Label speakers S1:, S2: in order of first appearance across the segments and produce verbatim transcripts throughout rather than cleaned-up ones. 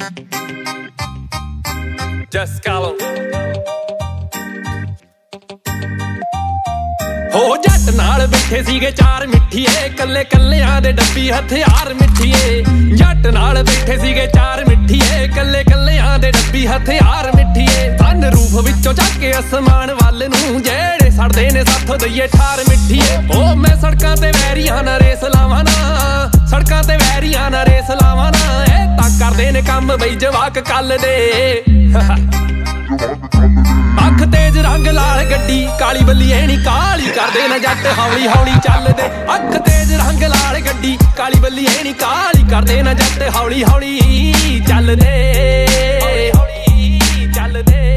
S1: Just call him. ਹੋ ਜੱਟ ਨਾਲ ਬੈਠੇ ਸੀਗੇ ਚਾਰ ਮਿੱਠੀਏ, ਕੱਲੇ ਕੱਲਿਆਂ ਦੇ ਡੱਬੀ ਹਥਿਆਰ ਮਿੱਠੀਏ। ਜੱਟ ਨਾਲ ਬੈਠੇ ਸੀਗੇ ਚਾਰ ਮਿੱਠੀਏ, ਕੱਲੇ ਕੱਲਿਆਂ ਦੇ ਡੱਬੀ ਹਥਿਆਰ ਮਿੱਠੀਏ। ਧਨ ਰੂਪ ਵਿੱਚੋਂ ਚੱਕ ਕੇ ਅਸਮਾਨ ਵੱਲ ਨੂੰ ਜਿਹੜੇ ਸੜਦੇ ਨੇ ਸਾਥੋਂ ਦਈਏ ਠਾਰ ਮਿੱਠੀਏ। ਉਹ ਮੈਂ ਸੜਕਾਂ ਤੇ ਵੈਰੀਆਂ ਨਾਲ ਰੇਸ ਲਾਵਾਂ ਨਾ, ਸੜਕਾਂ ਤੇ ਵੈਰੀਆਂ ਨਾਲ ਰੇਸ ਲਾਵਾਂ ਨਾ। ਇਹ ਤਾਂ ਕਰਦੇ ਨੇ ਕੰਮ ਬਈ ਜਵਾਕ ਕੱਲ ਦੇ। ਅੱਖ ਤੇਜ ਰੰਗ ਲਾਲ ਗੱਡੀ ਕਾਲੀ ਬੱਲੀਏ ਨੀ ਕਾਲੀ ਕਰਦੇ ਨਾ ਜੱਟ ਹੌਲੀ ਹੌਲੀ ਚੱਲਦੇ। ਅੱਖ ਤੇਜ ਰੰਗ ਲਾਲ ਗੱਡੀ ਕਾਲੀ ਬੱਲੀਏ ਨੀ ਕਾਲੀ ਕਰਦੇ ਨਾ ਜੱਟ ਹੌਲੀ ਹੌਲੀ ਚੱਲਦੇ ਚੱਲਦੇ।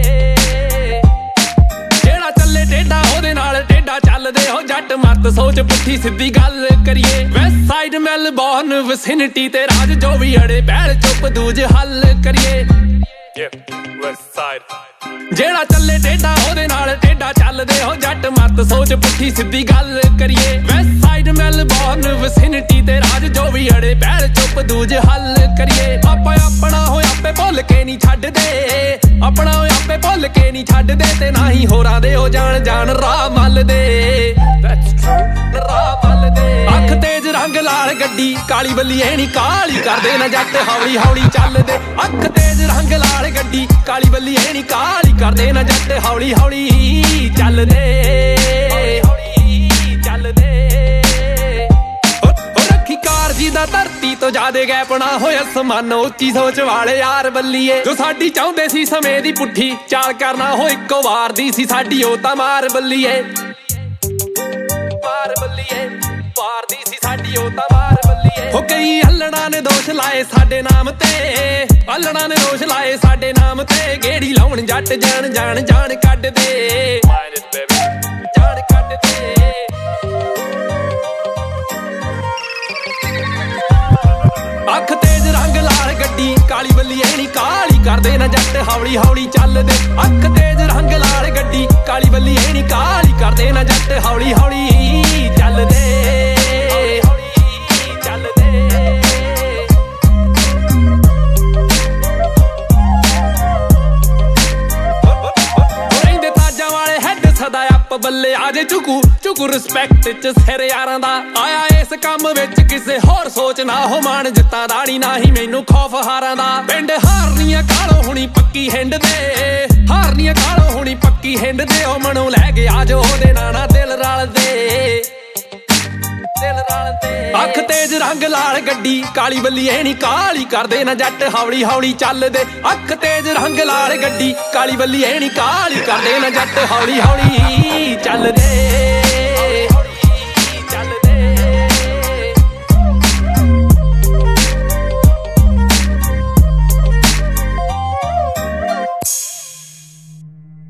S1: ਜਿਹੜਾ ਚੱਲੇ ਟੇਢਾ ਉਹਦੇ ਨਾਲ ਟੇਢਾ ਚੱਲਦੇ। ਹੋ ਜੱਟ ਮੱਤ ਸੋਚ ਪੁੱਠੀ ਸਿੱਧੀ ਗੱਲ ਕਰੀਏ। ਵੈਸਟ ਸਾਈਡ ਮੈਲਬੌਰਨ ਵਿਸਿਨਿਟੀ ਤੇ ਰਾਜ ਜੋ ਵੀ ਅੜੇ ਪਹਿਲ ਚੁੱਪ ਦੂਜ ਹੱਲ ਕਰੀਏ। ਜਿਹੜਾ ਚੱਲੇ ਟੇਢਾ ਉਹਦੇ ਨਾਲ ਟੇਢਾ ਚੱਲਦੇ। ਹੋ ਜੱਟ ਮੱਤ ਸੋਚ ਪੁੱਠੀ ਸਿੱਧੀ ਗੱਲ ਕਰੀਏ। ਵੈਸਟ ਸਾਈਡ ਮੈਲਬੌਰਨ ਵਿਸਿਨਿਟੀ ਤੇ ਰਾਜ ਜੋ ਵੀ ਅੜੇ ਪਹਿਲ ਚੁੱਪ ਦੂਜ ਹੱਲ ਕਰੀਏ। ਆਪਾਂ ਆਪਣਾ ਹੋਇਆ ਆਪੇ ਭੁੱਲ ਕੇ ਨਹੀਂ ਛੱਡਦੇ, ਆਪਣਾ ਹੋਇਆ ਆਪੇ ਭੁੱਲ ਕੇ ਨਹੀਂ ਛੱਡਦੇ। ਤੇ ਨਾ ਹੀ ਹੋਰਾਂ ਦੇ ਉਹ ਜਾਣ ਜਾਣ ਰਾਹ ਮੱਲਦੇ, ਰਾਹ ਮੱਲਦੇ। ਅੱਖ ਤੇਜ ਰੰਗ ਲਾਲ ਗੱਡੀ ਕਾਲੀ ਬੱਲੀਏ ਨੀ ਕਾਲੀ ਕਰਦੇ ਨਾ ਜੱਟ ਹੌਲੀ ਹੌਲੀ ਚੱਲਦੇ। ਅੱਖ ਤੇਜ ਰੰਗ ਲਾਲ ਗੱਡੀ ਕਾਲੀ ਬੱਲੀਏ ਨੀ ਕਾਲੀ ਕਰਦੇ ਨਾ ਜੱਟ ਹੌਲੀ ਹੌਲੀ ਚੱਲਦੇ ਚੱਲਦੇ। ਹੋ ਰੱਖੀ ਕਾਰ ਜੀ ਦਾ ਧਰਤੀ ਤੋਂ ਜ਼ਿਆਦੇ ਗੈਪਣਾ ਹੋਇਆ ਸਮਾਨ ਉੱਚੀ ਸੋਚ ਵਾਲੇ ਯਾਰ ਬੱਲੀਏ। ਜੋ ਸਾਡੀ ਚਾਹੁੰਦੇ ਸੀ ਸਮੇਂ ਦੀ ਪੁੱਠੀ ਚਾਲ ਕਰਨਾ ਹੋ ਇੱਕੋ ਵਾਰ ਦੀ ਸੀ ਸਾਡੀ ਉਹ ਤਾਂ ਮਾਰ ਬੱਲੀਏ। ਮਾਰ ਬੱਲੀਏ ਵਾਰ ਦੀ ਸੀ ਸਾਡੀ ਉਹ ਤਾਂ ਮਾਰ ਬੱਲੀਏ। ਹੋ ਕਈ ਹੱਲਣਾ ਨੇ ਦੋਸ਼ ਲਾਏ ਸਾਡੇ ਨਾਮ ਤੇ, ਹੱਲਣਾ ਨੇ ਦੋਸ਼ ਲਾਏ ਸਾਡੇ ਨਾਮ ਤੇ। ਗੇੜੀ ਲਾਉਣ ਜੱਟ ਜਾਣ ਜਾਣ ਜਾਣ ਕੱਢਦੇ, ਜਾਣ ਕੱਢਦੇ। ਅੱਖ ਤੇਜ ਰੰਗ ਲਾਲ ਗੱਡੀ ਕਾਲੀ ਬੱਲੀਏ ਨੀ ਕਾਲੀ ਕਰਦੇ ਨਾ ਜੱਟ ਹੌਲੀ ਹੌਲੀ ਚੱਲਦੇ। ਅੱਖ ਤੇਜ ਰੰਗ ਲਾਲ ਗੱਡੀ ਕਾਲੀ ਬੱਲੀਏ ਨੀ ਕਾਲੀ ਕਰਦੇ ਨਾ ਜੱਟ ਹੌਲੀ ਹੌਲੀ ਚੱਲਦੇ ਚੱਲਦੇ। ਰਹਿੰਦੇ ਤਾਜਾਂ ਵਾਲੇ ਹੈਡ ਸਦਾ ਅੱਪ ਬੱਲੇ ਆਜੇ ਚੁਕੂ ਚੁਕੂ ਰਿਸਪੈਕਟ ਚ ਸਿਰ ਯਾਰਾਂ ਦਾ। ਆਇਆ ਇਸ ਕੰਮ ਵਿੱਚ ਕਿਸੇ ਹੋਰ ਸੋਚ ਨਾ ਹੋ ਮਾਣ ਜਿੱਤਾਂ ਦਾੜੀ ਨਾ ਹੀ ਮੈਨੂੰ ਖੌਫ ਹਾਰਾਂ ਦਾ। ਪਿੰਡ ਹਾਰਨੀਆਂ ਕਾਲੋ ਹੁਣੀ ਪੱਕੀ ਹਿੰਡ ਦੇ, ਹਾਰਨੀਆਂ ਕਾਲੋ ਹੁਣੀ ਪੱਕੀ ਹਿੰਡ ਦੇ। ਉਹ ਮਨੋਂ ਲੈ ਕੇ ਆਜੋ ਉਹਦੇ ਨਾਨਾ ਦਿਲ ਰਲਦੇ, ਦਿਲ ਰਲਦੇ। ਅੱਖ ਤੇਜ ਰੰਗ ਲਾਲ ਗੱਡੀ ਕਾਲੀ ਬੱਲੀਏ ਨੀ ਕਾਲੀ ਕਰਦੇ ਨਾ ਜੱਟ ਹੌਲੀ ਹੌਲੀ ਚੱਲਦੇ। ਅੱਖ ਤੇਜ ਰੰਗ ਲਾਲ ਗੱਡੀ ਕਾਲੀ ਬੱਲੀਏ ਨੀ ਕਾਲੀ ਕਰਦੇ ਨਾ ਜੱਟ ਹੌਲੀ ਹੌਲੀ ਚੱਲਦੇ।